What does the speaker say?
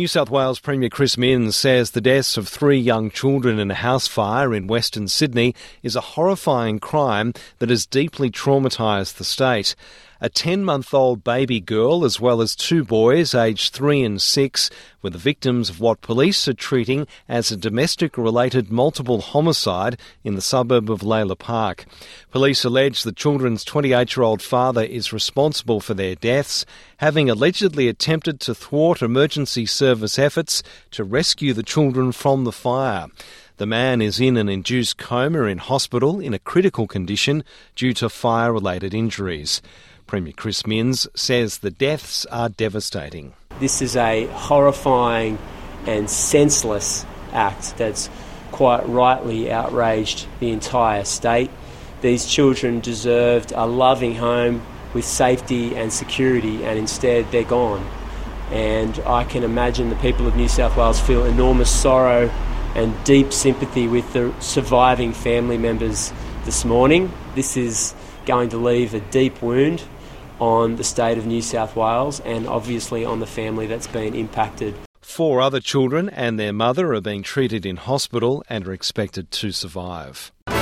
New South Wales Premier Chris Minns says the deaths of 3 young children in a house fire in Western Sydney is a horrifying crime that has deeply traumatised the state. A 10-month-old baby girl as well as 2 boys aged 3 and 6 were the victims of what police are treating as a domestic-related multiple homicide in the suburb of Layla Park. Police allege the children's 28-year-old father is responsible for their deaths, having allegedly attempted to thwart emergency service efforts to rescue the children from the fire. The man is in an induced coma in hospital in a critical condition due to fire-related injuries. Premier Chris Minns says the deaths are devastating. This is a horrifying and senseless act that's quite rightly outraged the entire state. These children deserved a loving home with safety and security, and instead they're gone. And I can imagine the people of New South Wales feel enormous sorrow and deep sympathy with the surviving family members this morning. This is going to leave a deep wound on the state of New South Wales and obviously on the family that's been impacted. 4 other children and their mother are being treated in hospital and are expected to survive.